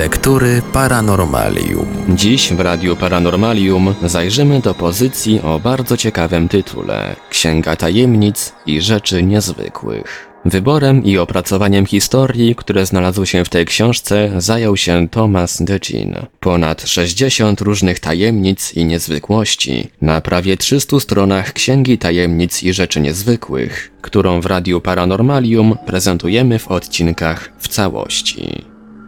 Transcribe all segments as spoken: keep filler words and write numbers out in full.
Lektury Paranormalium. Dziś w Radiu Paranormalium zajrzymy do pozycji o bardzo ciekawym tytule Księga Tajemnic i Rzeczy Niezwykłych. Wyborem i opracowaniem historii, które znalazły się w tej książce, zajął się Thomas DeJean. Ponad sześćdziesiąt różnych tajemnic i niezwykłości na prawie trzystu stronach Księgi Tajemnic i Rzeczy Niezwykłych, którą w Radiu Paranormalium prezentujemy w odcinkach w całości.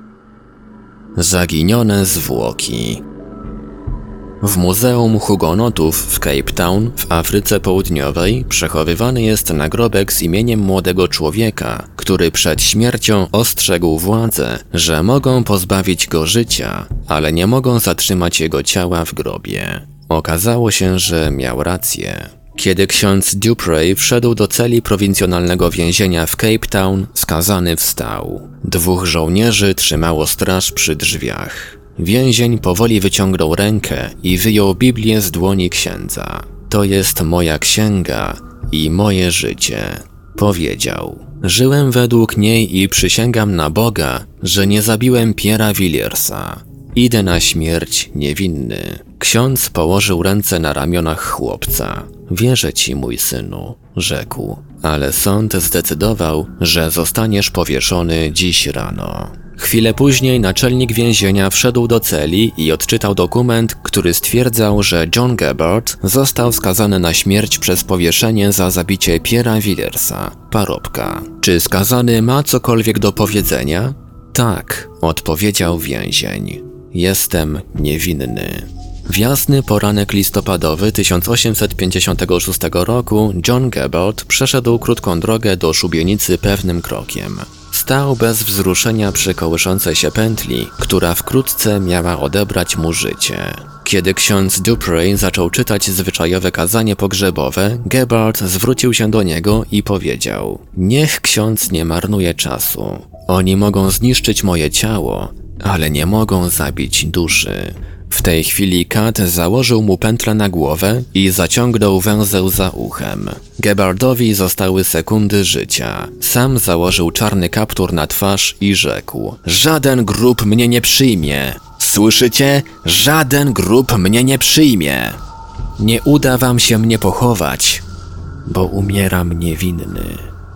Zaginione zwłoki. W Muzeum Hugonotów w Cape Town w Afryce Południowej przechowywany jest nagrobek z imieniem młodego człowieka, który przed śmiercią ostrzegł władze, że mogą pozbawić go życia, ale nie mogą zatrzymać jego ciała w grobie. Okazało się, że miał rację. Kiedy ksiądz Duprey wszedł do celi prowincjonalnego więzienia w Cape Town, skazany wstał. Dwóch żołnierzy trzymało straż przy drzwiach. Więzień powoli wyciągnął rękę i wyjął Biblię z dłoni księdza. To jest moja księga i moje życie, powiedział. Żyłem według niej i przysięgam na Boga, że nie zabiłem Pierre'a Villiersa. Idę na śmierć niewinny. Ksiądz położył ręce na ramionach chłopca. Wierzę ci, mój synu, rzekł, ale sąd zdecydował, że zostaniesz powieszony dziś rano. Chwilę później naczelnik więzienia wszedł do celi i odczytał dokument, który stwierdzał, że John Gebhard został skazany na śmierć przez powieszenie za zabicie Pierre'a Villiersa, parobka. Czy skazany ma cokolwiek do powiedzenia? Tak, odpowiedział więzień. Jestem niewinny. W jasny poranek listopadowy tysiąc osiemset pięćdziesiątego szóstego roku John Gebhard przeszedł krótką drogę do szubienicy pewnym krokiem. Stał bez wzruszenia przy kołyszącej się pętli, która wkrótce miała odebrać mu życie. Kiedy ksiądz Duprey zaczął czytać zwyczajowe kazanie pogrzebowe, Gebhard zwrócił się do niego i powiedział: niech ksiądz nie marnuje czasu. Oni mogą zniszczyć moje ciało, ale nie mogą zabić duszy. W tej chwili kat założył mu pętlę na głowę i zaciągnął węzeł za uchem. Gebhardowi zostały sekundy życia. Sam założył czarny kaptur na twarz i rzekł: żaden grób mnie nie przyjmie. Słyszycie? Żaden grób mnie nie przyjmie. Nie uda wam się mnie pochować, bo umieram niewinny.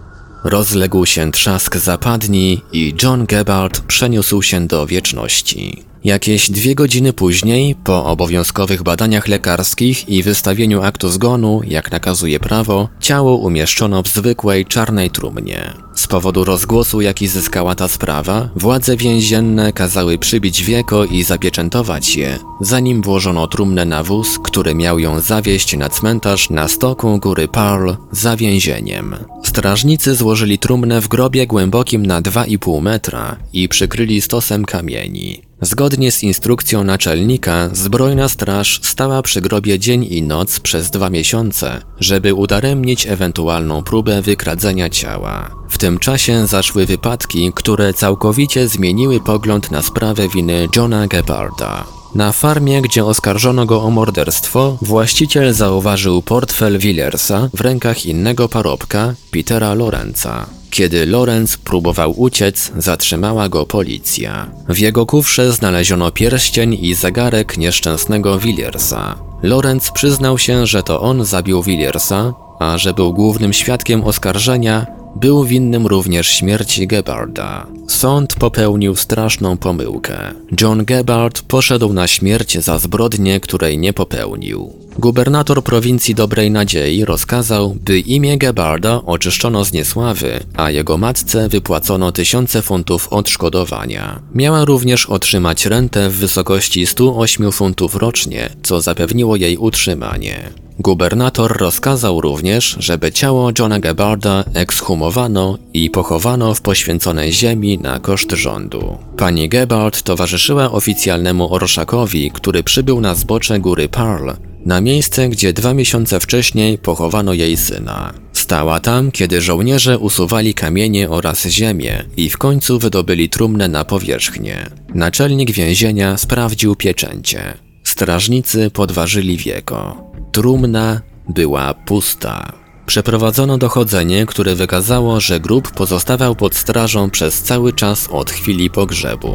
Rozległ się trzask zapadni i John Gebhard przeniósł się do wieczności. Jakieś dwie godziny później, po obowiązkowych badaniach lekarskich i wystawieniu aktu zgonu, jak nakazuje prawo, ciało umieszczono w zwykłej czarnej trumnie. Z powodu rozgłosu, jaki zyskała ta sprawa, władze więzienne kazały przybić wieko i zapieczętować je, zanim włożono trumnę na wóz, który miał ją zawieźć na cmentarz na stoku góry Pearl za więzieniem. Strażnicy złożyli trumnę w grobie głębokim na dwa i pół metra i przykryli stosem kamieni. Zgodnie z instrukcją naczelnika, zbrojna straż stała przy grobie dzień i noc przez dwa miesiące, żeby udaremnić ewentualną próbę wykradzenia ciała. W tym czasie zaszły wypadki, które całkowicie zmieniły pogląd na sprawę winy Johna Gebharda. Na farmie, gdzie oskarżono go o morderstwo, właściciel zauważył portfel Villiersa w rękach innego parobka, Petera Lorenza. Kiedy Lorenz próbował uciec, zatrzymała go policja. W jego kufrze znaleziono pierścień i zegarek nieszczęsnego Villiersa. Lorenz przyznał się, że to on zabił Villiersa, a że był głównym świadkiem oskarżenia, był winnym również śmierci Gebharda. Sąd popełnił straszną pomyłkę. John Gebhard poszedł na śmierć za zbrodnię, której nie popełnił. Gubernator prowincji Dobrej Nadziei rozkazał, by imię Gebharda oczyszczono z niesławy, a jego matce wypłacono tysiące funtów odszkodowania. Miała również otrzymać rentę w wysokości stu ośmiu funtów rocznie, co zapewniło jej utrzymanie. Gubernator rozkazał również, żeby ciało Johna Gebharda ekshumowano i pochowano w poświęconej ziemi na koszt rządu. Pani Gebhard towarzyszyła oficjalnemu orszakowi, który przybył na zbocze góry Pearl, na miejsce, gdzie dwa miesiące wcześniej pochowano jej syna. Stała tam, kiedy żołnierze usuwali kamienie oraz ziemię i w końcu wydobyli trumnę na powierzchnię. Naczelnik więzienia sprawdził pieczęcie. Strażnicy podważyli wieko. Trumna była pusta. Przeprowadzono dochodzenie, które wykazało, że grób pozostawał pod strażą przez cały czas od chwili pogrzebu.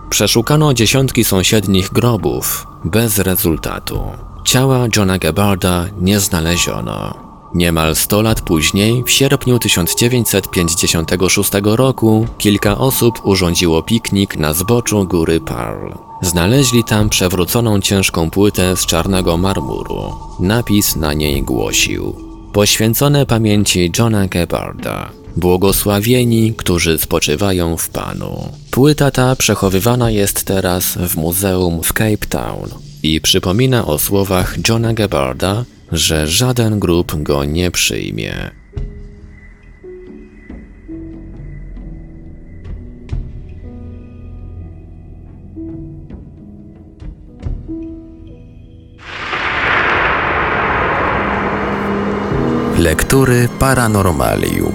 Przeszukano dziesiątki sąsiednich grobów, bez rezultatu. Ciała Johna Gebharda nie znaleziono. Niemal sto lat później, w sierpniu tysiąc dziewięćset pięćdziesiątego szóstego roku, kilka osób urządziło piknik na zboczu góry Pearl. Znaleźli tam przewróconą ciężką płytę z czarnego marmuru. Napis na niej głosił: poświęcone pamięci Johna Gebharda. Błogosławieni, którzy spoczywają w Panu. Płyta ta przechowywana jest teraz w muzeum w Cape Town i przypomina o słowach Johna Gebharda, że żaden grób go nie przyjmie. Lektury Paranormalium.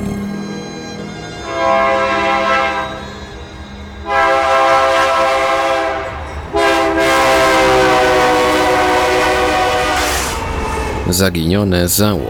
Zaginione załogi.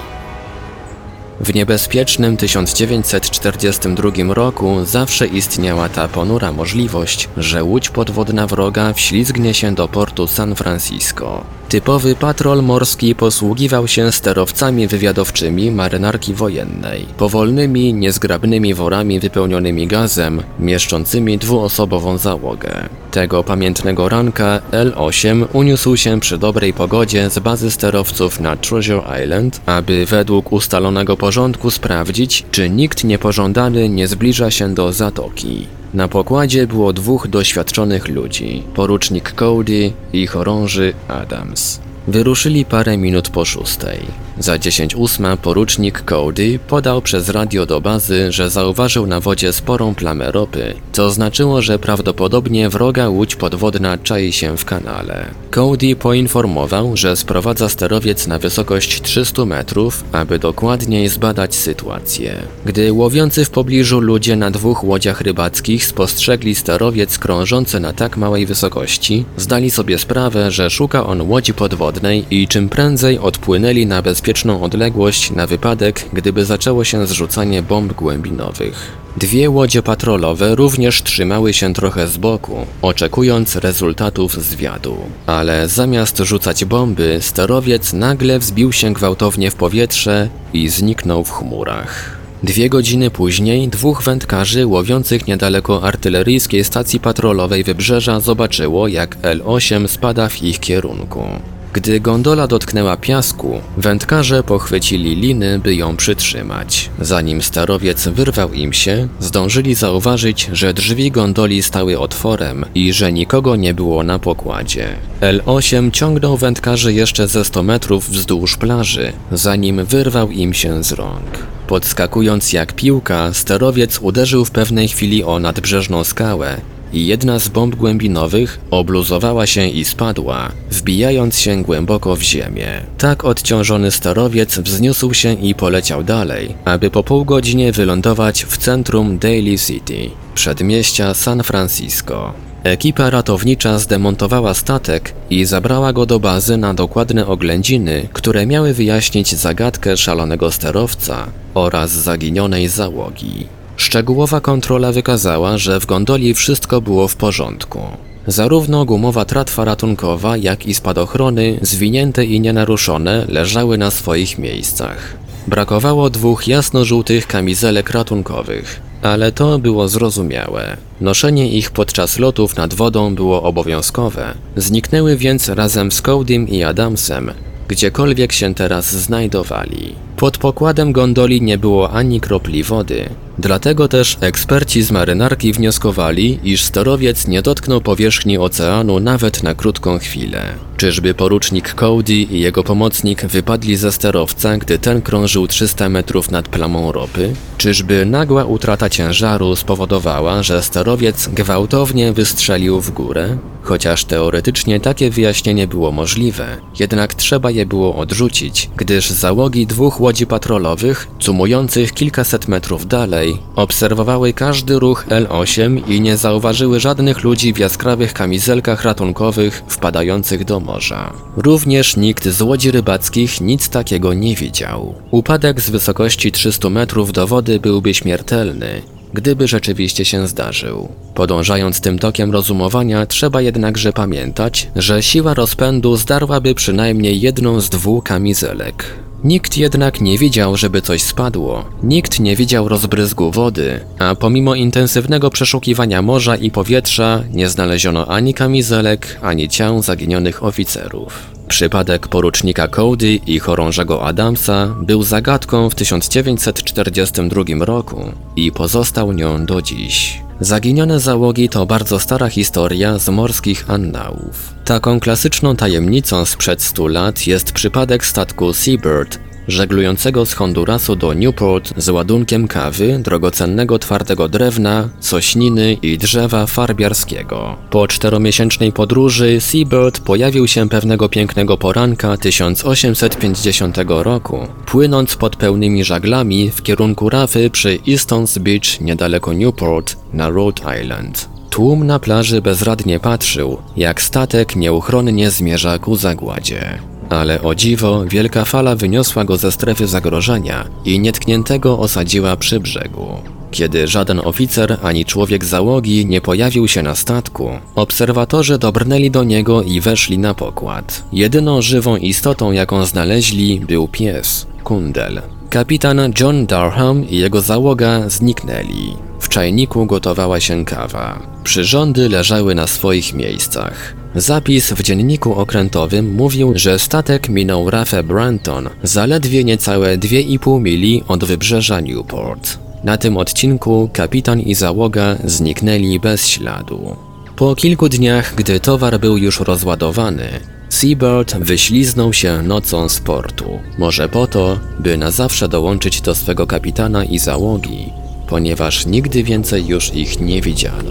W niebezpiecznym tysiąc dziewięćset czterdziestym drugim roku zawsze istniała ta ponura możliwość, że łódź podwodna wroga wślizgnie się do portu San Francisco. Typowy patrol morski posługiwał się sterowcami wywiadowczymi marynarki wojennej, powolnymi, niezgrabnymi worami wypełnionymi gazem, mieszczącymi dwuosobową załogę. Tego pamiętnego ranka L osiem uniósł się przy dobrej pogodzie z bazy sterowców na Treasure Island, aby według ustalonego porządku sprawdzić, czy nikt niepożądany nie zbliża się do zatoki. Na pokładzie było dwóch doświadczonych ludzi, porucznik Cody i chorąży Adams. Wyruszyli parę minut po szóstej. Za dziesięć ósma porucznik Cody podał przez radio do bazy, że zauważył na wodzie sporą plamę ropy, co znaczyło, że prawdopodobnie wroga łódź podwodna czai się w kanale. Cody poinformował, że sprowadza sterowiec na wysokość trzystu metrów, aby dokładniej zbadać sytuację. Gdy łowiący w pobliżu ludzie na dwóch łodziach rybackich spostrzegli sterowiec krążący na tak małej wysokości, zdali sobie sprawę, że szuka on łodzi podwodnej i czym prędzej odpłynęli na bezpieczną odległość na wypadek, gdyby zaczęło się zrzucanie bomb głębinowych. Dwie łodzie patrolowe również trzymały się trochę z boku, oczekując rezultatów zwiadu. Ale zamiast rzucać bomby, sterowiec nagle wzbił się gwałtownie w powietrze i zniknął w chmurach. Dwie godziny później dwóch wędkarzy łowiących niedaleko artyleryjskiej stacji patrolowej wybrzeża zobaczyło, jak L osiem spada w ich kierunku. Gdy gondola dotknęła piasku, wędkarze pochwycili liny, by ją przytrzymać. Zanim sterowiec wyrwał im się, zdążyli zauważyć, że drzwi gondoli stały otworem i że nikogo nie było na pokładzie. L osiem ciągnął wędkarzy jeszcze ze sto metrów wzdłuż plaży, zanim wyrwał im się z rąk. Podskakując jak piłka, sterowiec uderzył w pewnej chwili o nadbrzeżną skałę i jedna z bomb głębinowych obluzowała się i spadła, wbijając się głęboko w ziemię. Tak odciążony sterowiec wzniósł się i poleciał dalej, aby po pół godzinie wylądować w centrum Daly City, przedmieścia San Francisco. Ekipa ratownicza zdemontowała statek i zabrała go do bazy na dokładne oględziny, które miały wyjaśnić zagadkę szalonego sterowca oraz zaginionej załogi. Szczegółowa kontrola wykazała, że w gondoli wszystko było w porządku. Zarówno gumowa tratwa ratunkowa, jak i spadochrony, zwinięte i nienaruszone, leżały na swoich miejscach. Brakowało dwóch jasno-żółtych kamizelek ratunkowych, ale to było zrozumiałe. Noszenie ich podczas lotów nad wodą było obowiązkowe. Zniknęły więc razem z Codym i Adamsem, gdziekolwiek się teraz znajdowali. Pod pokładem gondoli nie było ani kropli wody. Dlatego też eksperci z marynarki wnioskowali, iż sterowiec nie dotknął powierzchni oceanu nawet na krótką chwilę. Czyżby porucznik Cody i jego pomocnik wypadli ze sterowca, gdy ten krążył trzysta metrów nad plamą ropy? Czyżby nagła utrata ciężaru spowodowała, że sterowiec gwałtownie wystrzelił w górę? Chociaż teoretycznie takie wyjaśnienie było możliwe, jednak trzeba je było odrzucić, gdyż załogi dwóch łodzi patrolowych, cumujących kilkaset metrów dalej, obserwowały każdy ruch L osiem i nie zauważyły żadnych ludzi w jaskrawych kamizelkach ratunkowych wpadających do morza. Również nikt z łodzi rybackich nic takiego nie widział. Upadek z wysokości trzystu metrów do wody byłby śmiertelny gdyby rzeczywiście się zdarzył. Podążając tym tokiem rozumowania, trzeba jednakże pamiętać, że siła rozpędu zdarłaby przynajmniej jedną z dwóch kamizelek. Nikt jednak nie widział, żeby coś spadło, nikt nie widział rozbryzgu wody, a pomimo intensywnego przeszukiwania morza i powietrza nie znaleziono ani kamizelek, ani ciał zaginionych oficerów. Przypadek porucznika Cody i chorążego Adamsa był zagadką w tysiąc dziewięćset czterdziestym drugim roku i pozostał nią do dziś. Zaginione załogi to bardzo stara historia z morskich annałów. Taką klasyczną tajemnicą sprzed stu lat jest przypadek statku Seabird, żeglującego z Hondurasu do Newport z ładunkiem kawy, drogocennego twardego drewna, sośniny i drzewa farbiarskiego. Po czteromiesięcznej podróży Seabird pojawił się pewnego pięknego poranka tysiąc osiemset pięćdziesiątego roku, płynąc pod pełnymi żaglami w kierunku rafy przy Easton's Beach niedaleko Newport na Rhode Island. Tłum na plaży bezradnie patrzył, jak statek nieuchronnie zmierza ku zagładzie. Ale o dziwo, wielka fala wyniosła go ze strefy zagrożenia i nietkniętego osadziła przy brzegu. Kiedy żaden oficer ani człowiek załogi nie pojawił się na statku, obserwatorzy dobrnęli do niego i weszli na pokład. Jedyną żywą istotą, jaką znaleźli, był pies, kundel. Kapitan John Durham i jego załoga zniknęli. W czajniku gotowała się kawa. Przyrządy leżały na swoich miejscach. Zapis w dzienniku okrętowym mówił, że statek minął rafę Branton zaledwie niecałe dwie i pół mili od wybrzeża Newport. Na tym odcinku kapitan i załoga zniknęli bez śladu. Po kilku dniach, gdy towar był już rozładowany, Seabird wyśliznął się nocą z portu. Może po to, by na zawsze dołączyć do swego kapitana i załogi, ponieważ nigdy więcej już ich nie widziano.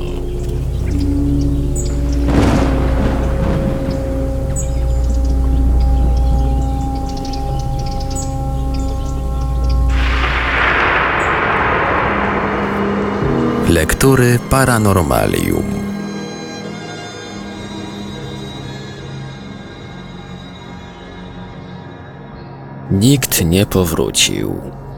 Lektury Paranormalium. Nikt nie powrócił.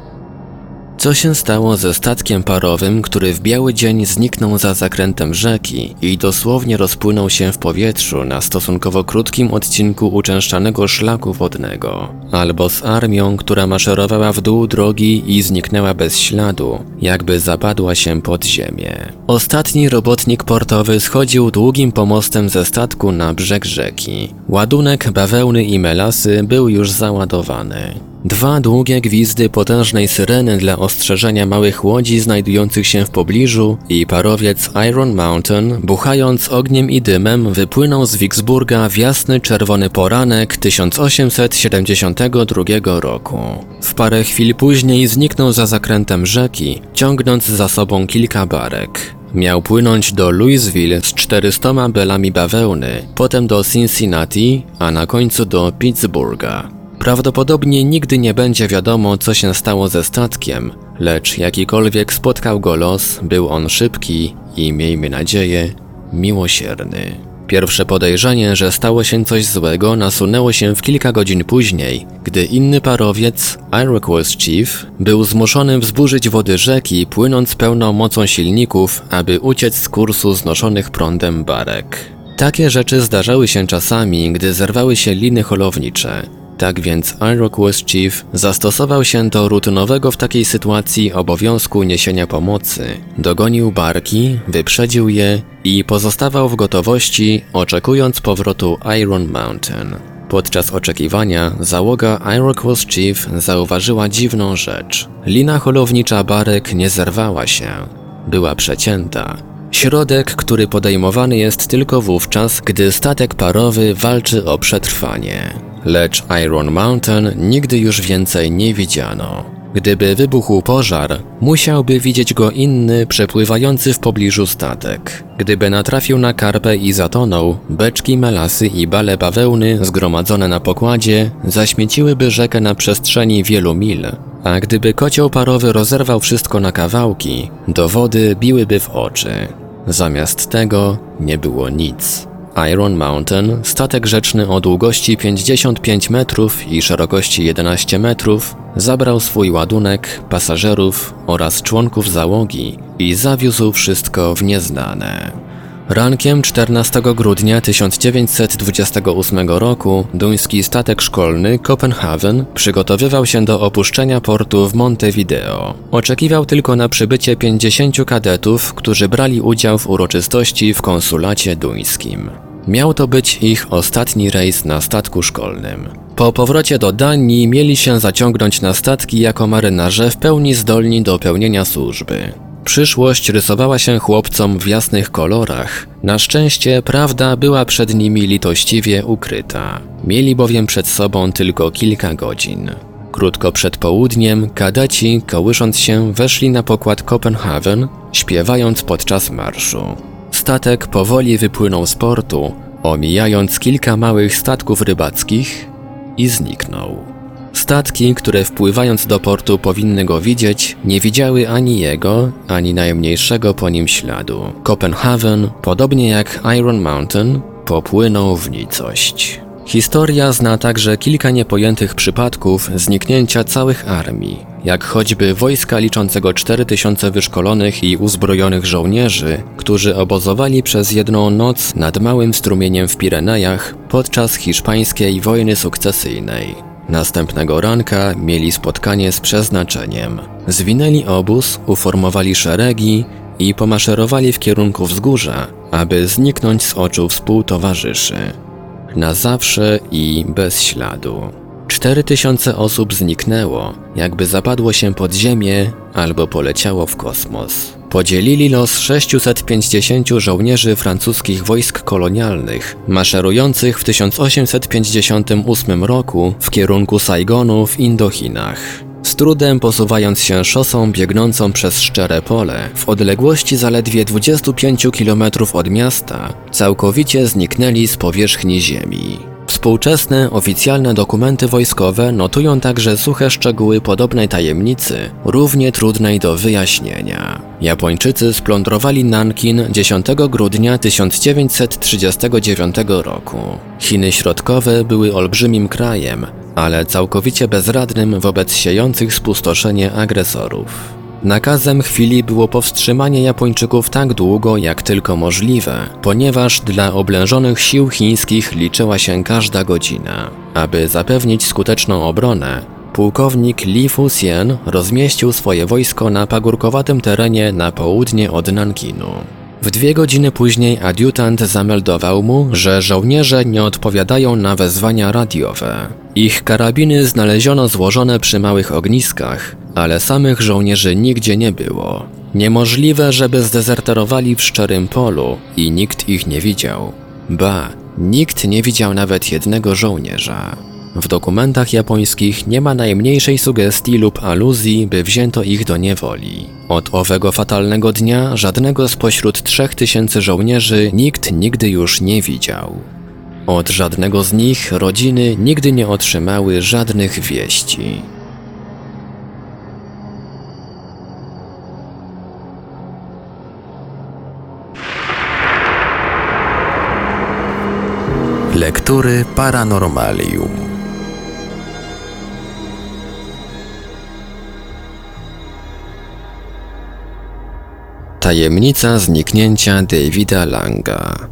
Co się stało ze statkiem parowym, który w biały dzień zniknął za zakrętem rzeki i dosłownie rozpłynął się w powietrzu na stosunkowo krótkim odcinku uczęszczanego szlaku wodnego? Albo z armią, która maszerowała w dół drogi i zniknęła bez śladu, jakby zapadła się pod ziemię. Ostatni robotnik portowy schodził długim pomostem ze statku na brzeg rzeki. Ładunek bawełny i melasy był już załadowany. Dwa długie gwizdy potężnej syreny dla ostrzeżenia małych łodzi znajdujących się w pobliżu i parowiec Iron Mountain, buchając ogniem i dymem, wypłynął z Vicksburga w jasny czerwony poranek tysiąc osiemset siedemdziesiątego drugiego roku. W parę chwil później zniknął za zakrętem rzeki, ciągnąc za sobą kilka barek. Miał płynąć do Louisville z czterystoma belami bawełny, potem do Cincinnati, a na końcu do Pittsburgha. Prawdopodobnie nigdy nie będzie wiadomo, co się stało ze statkiem, lecz jakikolwiek spotkał go los, był on szybki i, miejmy nadzieję, miłosierny. Pierwsze podejrzenie, że stało się coś złego, nasunęło się w kilka godzin później, gdy inny parowiec, Iroquois Chief, był zmuszony wzburzyć wody rzeki, płynąc pełną mocą silników, aby uciec z kursu znoszonych prądem barek. Takie rzeczy zdarzały się czasami, gdy zerwały się liny holownicze. Tak więc Iroquois Chief zastosował się do rutynowego w takiej sytuacji obowiązku niesienia pomocy. Dogonił barki, wyprzedził je i pozostawał w gotowości, oczekując powrotu Iron Mountain. Podczas oczekiwania załoga Iroquois Chief zauważyła dziwną rzecz. Lina holownicza barek nie zerwała się. Była przecięta. Środek, który podejmowany jest tylko wówczas, gdy statek parowy walczy o przetrwanie. Lecz Iron Mountain nigdy już więcej nie widziano. Gdyby wybuchł pożar, musiałby widzieć go inny, przepływający w pobliżu statek. Gdyby natrafił na karpę i zatonął, beczki melasy i bale bawełny zgromadzone na pokładzie zaśmieciłyby rzekę na przestrzeni wielu mil. A gdyby kocioł parowy rozerwał wszystko na kawałki, dowody biłyby w oczy. Zamiast tego nie było nic. Iron Mountain, statek rzeczny o długości pięćdziesiąt pięć metrów i szerokości jedenaście metrów, zabrał swój ładunek, pasażerów oraz członków załogi i zawiózł wszystko w nieznane. Rankiem czternastego grudnia tysiąc dziewięćset dwudziestego ósmego roku duński statek szkolny Copenhagen przygotowywał się do opuszczenia portu w Montevideo. Oczekiwał tylko na przybycie pięćdziesięciu kadetów, którzy brali udział w uroczystości w konsulacie duńskim. Miał to być ich ostatni rejs na statku szkolnym. Po powrocie do Danii mieli się zaciągnąć na statki jako marynarze w pełni zdolni do pełnienia służby. Przyszłość rysowała się chłopcom w jasnych kolorach. Na szczęście prawda była przed nimi litościwie ukryta. Mieli bowiem przed sobą tylko kilka godzin. Krótko przed południem kadeci, kołysząc się, weszli na pokład Copenhagen, śpiewając podczas marszu. Statek powoli wypłynął z portu, omijając kilka małych statków rybackich i zniknął. Statki, które wpływając do portu powinny go widzieć, nie widziały ani jego, ani najmniejszego po nim śladu. Copenhagen, podobnie jak Iron Mountain, popłynął w nicość. Historia zna także kilka niepojętych przypadków zniknięcia całych armii, jak choćby wojska liczącego cztery tysiące wyszkolonych i uzbrojonych żołnierzy, którzy obozowali przez jedną noc nad małym strumieniem w Pirenejach podczas hiszpańskiej wojny sukcesyjnej. Następnego ranka mieli spotkanie z przeznaczeniem. Zwinęli obóz, uformowali szeregi i pomaszerowali w kierunku wzgórza, aby zniknąć z oczu współtowarzyszy. Na zawsze i bez śladu. Cztery tysiące osób zniknęło, jakby zapadło się pod ziemię albo poleciało w kosmos. Podzielili los sześciuset pięćdziesięciu żołnierzy francuskich wojsk kolonialnych, maszerujących w tysiąc osiemset pięćdziesiątym ósmym roku w kierunku Saigonu w Indochinach. Z trudem posuwając się szosą biegnącą przez szczere pole, w odległości zaledwie dwudziestu pięciu kilometrów od miasta, całkowicie zniknęli z powierzchni ziemi. Współczesne, oficjalne dokumenty wojskowe notują także suche szczegóły podobnej tajemnicy, równie trudnej do wyjaśnienia. Japończycy splądrowali Nankin dziesiątego grudnia tysiąc dziewięćset trzydziestego dziewiątego roku. Chiny Środkowe były olbrzymim krajem, ale całkowicie bezradnym wobec siejących spustoszenie agresorów. Nakazem chwili było powstrzymanie Japończyków tak długo, jak tylko możliwe, ponieważ dla oblężonych sił chińskich liczyła się każda godzina. Aby zapewnić skuteczną obronę, pułkownik Li Fuxian rozmieścił swoje wojsko na pagórkowatym terenie na południe od Nankinu. W dwie godziny później adiutant zameldował mu, że żołnierze nie odpowiadają na wezwania radiowe. Ich karabiny znaleziono złożone przy małych ogniskach, ale samych żołnierzy nigdzie nie było. Niemożliwe, żeby zdezerterowali w szczerym polu i nikt ich nie widział. Ba, nikt nie widział nawet jednego żołnierza. W dokumentach japońskich nie ma najmniejszej sugestii lub aluzji, by wzięto ich do niewoli. Od owego fatalnego dnia żadnego spośród trzech tysięcy żołnierzy nikt nigdy już nie widział. Od żadnego z nich rodziny nigdy nie otrzymały żadnych wieści. Lektury Paranormalium. Tajemnica zniknięcia Davida Langa.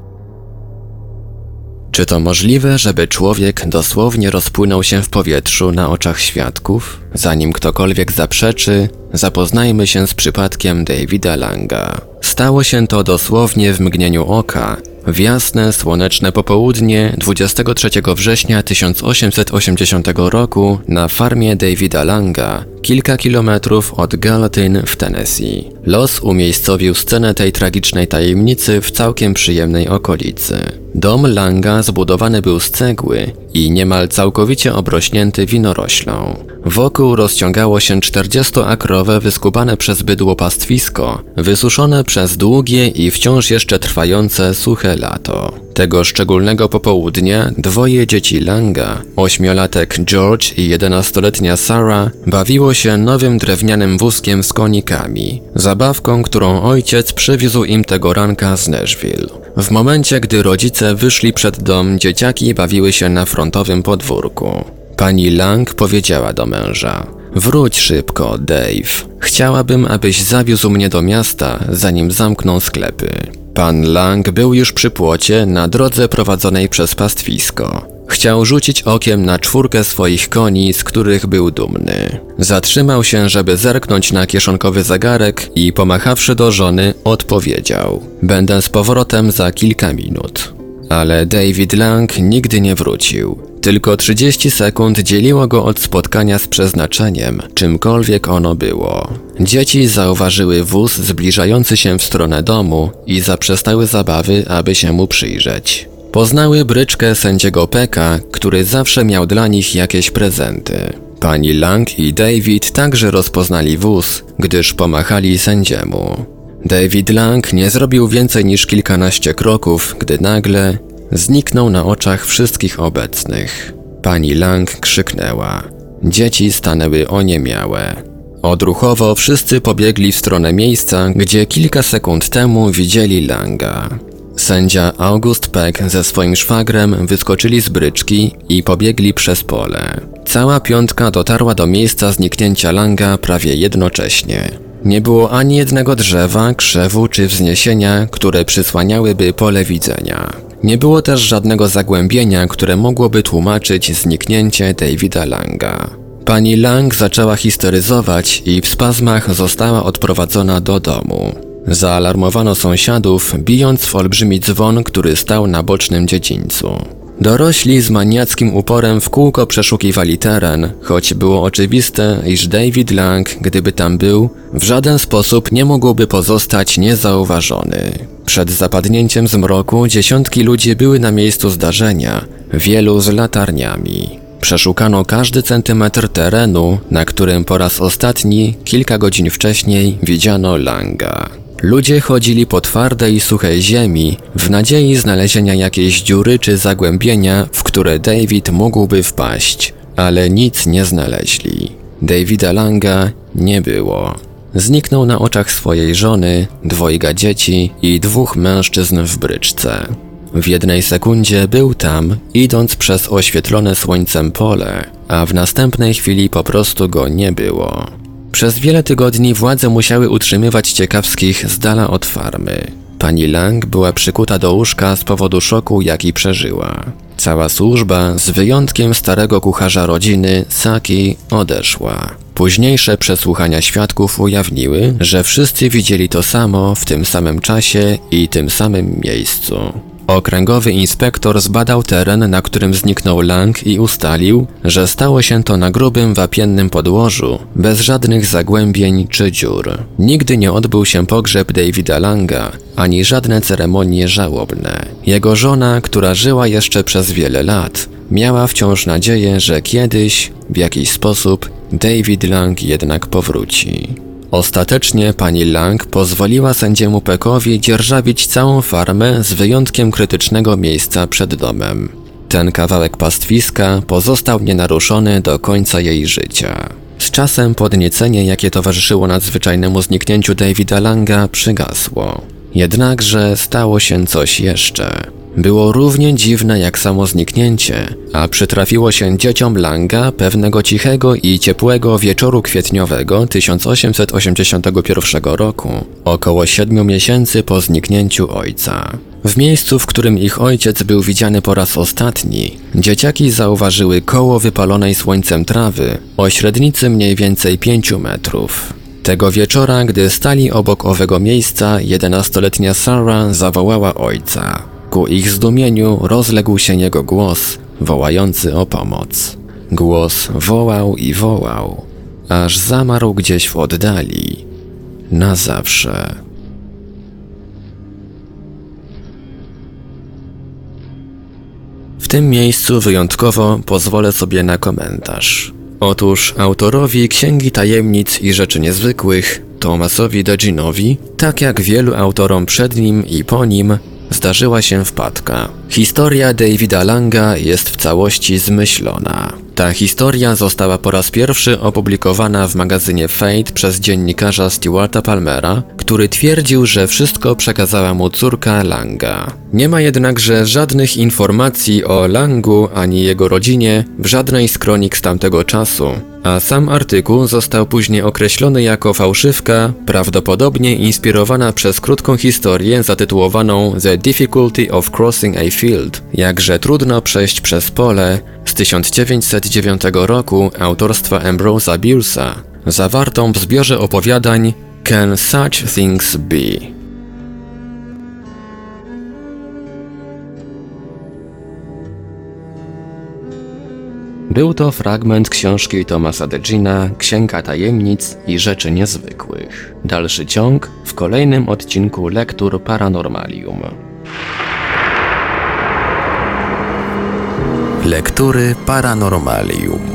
Czy to możliwe, żeby człowiek dosłownie rozpłynął się w powietrzu na oczach świadków? Zanim ktokolwiek zaprzeczy, zapoznajmy się z przypadkiem Davida Langa. Stało się to dosłownie w mgnieniu oka, w jasne, słoneczne popołudnie dwudziestego trzeciego września tysiąc osiemset osiemdziesiątego roku na farmie Davida Langa, kilka kilometrów od Gallatin w Tennessee. Los umiejscowił scenę tej tragicznej tajemnicy w całkiem przyjemnej okolicy. Dom Langa zbudowany był z cegły i niemal całkowicie obrośnięty winoroślą. Wokół rozciągało się czterdziestoakrowe wyskubane przez bydło pastwisko, wysuszone przez długie i wciąż jeszcze trwające suche lato. Tego szczególnego popołudnia dwoje dzieci Langa, ośmiolatek George i jedenastoletnia Sarah, bawiło się nowym drewnianym wózkiem z konikami, zabawką, którą ojciec przywiózł im tego ranka z Nashville. W momencie, gdy rodzice wyszli przed dom, dzieciaki bawiły się na frontowym podwórku. Pani Lang powiedziała do męża: wróć szybko, Dave. Chciałabym, abyś zawiózł mnie do miasta, zanim zamkną sklepy. Pan Lang był już przy płocie na drodze prowadzonej przez pastwisko. Chciał rzucić okiem na czwórkę swoich koni, z których był dumny. Zatrzymał się, żeby zerknąć na kieszonkowy zegarek i pomachawszy do żony, odpowiedział: będę z powrotem za kilka minut. Ale David Lang nigdy nie wrócił. Tylko trzydzieści sekund dzieliło go od spotkania z przeznaczeniem, czymkolwiek ono było. Dzieci zauważyły wóz zbliżający się w stronę domu i zaprzestały zabawy, aby się mu przyjrzeć. Poznały bryczkę sędziego Pecka, który zawsze miał dla nich jakieś prezenty. Pani Lang i David także rozpoznali wóz, gdyż pomachali sędziemu. David Lang nie zrobił więcej niż kilkanaście kroków, gdy nagle zniknął na oczach wszystkich obecnych. Pani Lang krzyknęła. Dzieci stanęły oniemiałe. Odruchowo wszyscy pobiegli w stronę miejsca, gdzie kilka sekund temu widzieli Langa. Sędzia August Peck ze swoim szwagrem wyskoczyli z bryczki i pobiegli przez pole. Cała piątka dotarła do miejsca zniknięcia Langa prawie jednocześnie. Nie było ani jednego drzewa, krzewu czy wzniesienia, które przysłaniałyby pole widzenia. Nie było też żadnego zagłębienia, które mogłoby tłumaczyć zniknięcie Davida Langa. Pani Lang zaczęła histeryzować i w spazmach została odprowadzona do domu. Zaalarmowano sąsiadów, bijąc w olbrzymi dzwon, który stał na bocznym dziedzińcu. Dorośli z maniackim uporem w kółko przeszukiwali teren, choć było oczywiste, iż David Lang, gdyby tam był, w żaden sposób nie mógłby pozostać niezauważony. Przed zapadnięciem zmroku dziesiątki ludzi były na miejscu zdarzenia, wielu z latarniami. Przeszukano każdy centymetr terenu, na którym po raz ostatni, kilka godzin wcześniej, widziano Langa. Ludzie chodzili po twardej, suchej ziemi w nadziei znalezienia jakiejś dziury czy zagłębienia, w które David mógłby wpaść, ale nic nie znaleźli. Davida Langa nie było. Zniknął na oczach swojej żony, dwojga dzieci i dwóch mężczyzn w bryczce. W jednej sekundzie był tam, idąc przez oświetlone słońcem pole, a w następnej chwili po prostu go nie było. Przez wiele tygodni władze musiały utrzymywać ciekawskich z dala od farmy. Pani Lang była przykuta do łóżka z powodu szoku, jaki przeżyła. Cała służba, z wyjątkiem starego kucharza rodziny, Saki, odeszła. Późniejsze przesłuchania świadków ujawniły, że wszyscy widzieli to samo w tym samym czasie i tym samym miejscu. Okręgowy inspektor zbadał teren, na którym zniknął Lang i ustalił, że stało się to na grubym wapiennym podłożu, bez żadnych zagłębień czy dziur. Nigdy nie odbył się pogrzeb Davida Langa, ani żadne ceremonie żałobne. Jego żona, która żyła jeszcze przez wiele lat, miała wciąż nadzieję, że kiedyś, w jakiś sposób, David Lang jednak powróci. Ostatecznie pani Lang pozwoliła sędziemu Peckowi dzierżawić całą farmę z wyjątkiem krytycznego miejsca przed domem. Ten kawałek pastwiska pozostał nienaruszony do końca jej życia. Z czasem podniecenie, jakie towarzyszyło nadzwyczajnemu zniknięciu Davida Langa, przygasło. Jednakże stało się coś jeszcze. Było równie dziwne jak samo zniknięcie, a przytrafiło się dzieciom Langa pewnego cichego i ciepłego wieczoru kwietniowego tysiąc osiemset osiemdziesiątego pierwszego roku, około siedmiu miesięcy po zniknięciu ojca. W miejscu, w którym ich ojciec był widziany po raz ostatni, dzieciaki zauważyły koło wypalonej słońcem trawy o średnicy mniej więcej pięciu metrów. Tego wieczora, gdy stali obok owego miejsca, jedenastoletnia Sarah zawołała ojca. Ku ich zdumieniu rozległ się jego głos, wołający o pomoc. Głos wołał i wołał, aż zamarł gdzieś w oddali. Na zawsze. W tym miejscu wyjątkowo pozwolę sobie na komentarz. Otóż autorowi Księgi Tajemnic i Rzeczy Niezwykłych, Thomasowi Deginowi, tak jak wielu autorom przed nim i po nim, zdarzyła się wpadka. Historia Davida Langa jest w całości zmyślona. Ta historia została po raz pierwszy opublikowana w magazynie Fate przez dziennikarza Stuarta Palmera, który twierdził, że wszystko przekazała mu córka Langa. Nie ma jednakże żadnych informacji o Langu ani jego rodzinie w żadnej z kronik z tamtego czasu, a sam artykuł został później określony jako fałszywka, prawdopodobnie inspirowana przez krótką historię zatytułowaną The Difficulty of Crossing a Field, jakże trudno przejść przez pole, z tysiąc dziewięćset dziewiątego roku autorstwa Ambrose'a Billsa, zawartą w zbiorze opowiadań Can Such Things Be? Był to fragment książki Thomasa Degina Księga Tajemnic i Rzeczy Niezwykłych. Dalszy ciąg w kolejnym odcinku Lektur Paranormalium. Lektury Paranormalium.